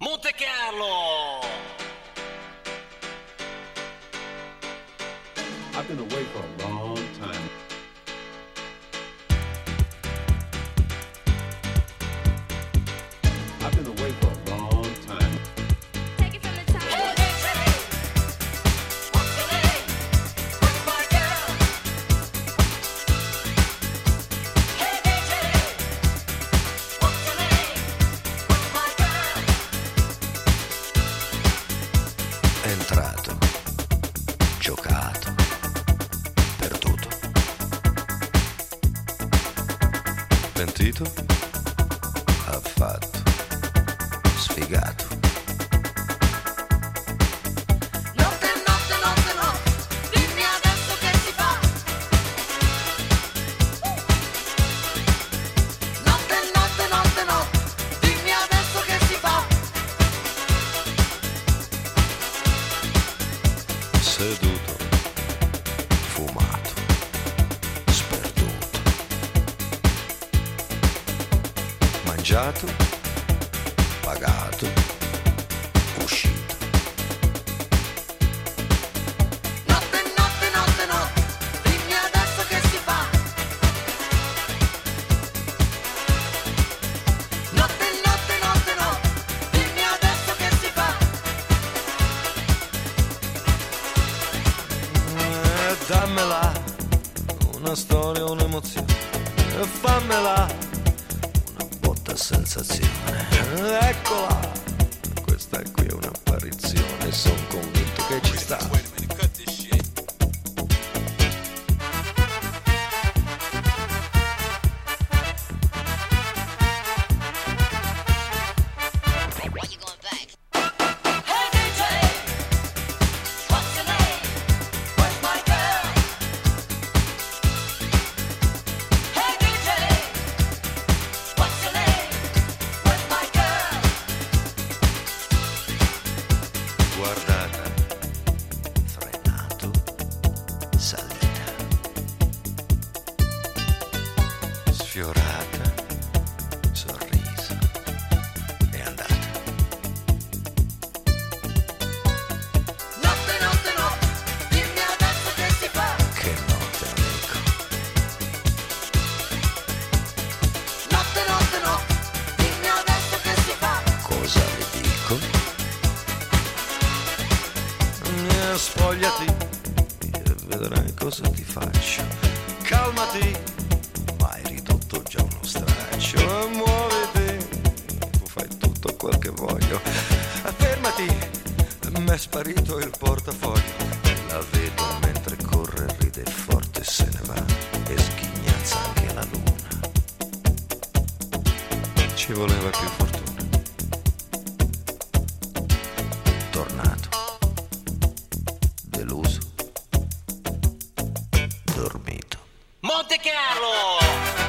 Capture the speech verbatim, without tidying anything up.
Monte Carlo! I've been away for a long time. I've been away for a long time. Take it from the top. Hey, hey, hey. What's your name? What's my girl? Hey, hey, hey. What's your name? What's my girl? È entrato, giocato, perduto. Pentito? Affatto. Sfigato. Notte, notte, notte, no. Dimmi adesso che si fa. Notte, notte, notte, no. Dimmi adesso che si fa. Seduto, fumato, sperduto. Mangiato, pagato, uscito. Notte, notte, notte, no. Dimmi adesso che si fa. Notte, notte, notte, no. Dimmi adesso che si fa. Eh, dammela, una storia, un'emozione. E fammela, una botta sensazione. Eccola, questa qui è un'apparizione. Sono convinto che ci sta. Why you going back? Hey D J, what's your name? Where's my girl? Hey D J, what's your name? Where's my girl? Guardata, frenato, salita, sfiorata, sorriso, è andata. Notte, notte, no. Dimmi adesso che si fa. Che notte, amico. Notte, notte, no. Dimmi adesso che si fa. Cosa le dico? Eh, Spogliati e vedrai cosa ti faccio. Calmati, ma hai ridotto già uno straccio. E muoviti, tu fai tutto quel che voglio. Fermati, m'è sparito il portafoglio. La vedo mentre corre, ride forte, se ne va e sghignazza anche la luna. Ci voleva più fortuna. Tornato, deluso, dormito. Monte Carlo!